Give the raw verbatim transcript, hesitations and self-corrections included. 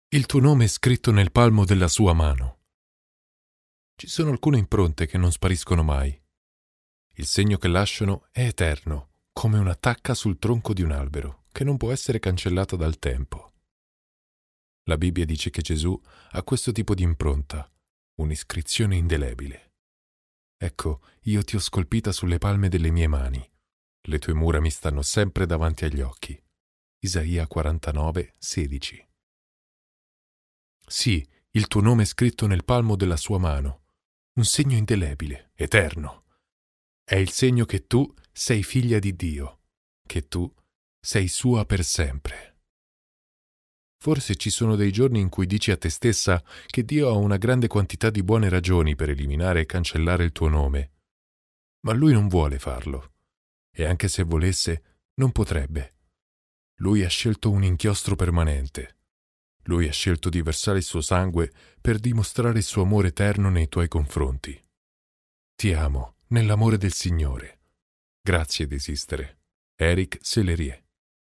Il tuo nome è scritto nel palmo della sua mano. Ci sono alcune impronte che non spariscono mai. Il segno che lasciano è eterno, come una tacca sul tronco di un albero, che non può essere cancellata dal tempo. La Bibbia dice che Gesù ha questo tipo di impronta, un'iscrizione indelebile. Ecco, io ti ho scolpita sulle palme delle mie mani. Le tue mura mi stanno sempre davanti agli occhi. Isaia quarantanove, sedici. Sì, il tuo nome è scritto nel palmo della sua mano, un segno indelebile, eterno. È il segno che tu sei figlia di Dio, che tu sei sua per sempre. Forse ci sono dei giorni in cui dici a te stessa che Dio ha una grande quantità di buone ragioni per eliminare e cancellare il tuo nome, ma Lui non vuole farlo, e anche se volesse, non potrebbe. Lui ha scelto un inchiostro permanente. Lui ha scelto di versare il suo sangue per dimostrare il suo amore eterno nei tuoi confronti. Ti amo nell'amore del Signore. Grazie di esistere. Eric Sellerie.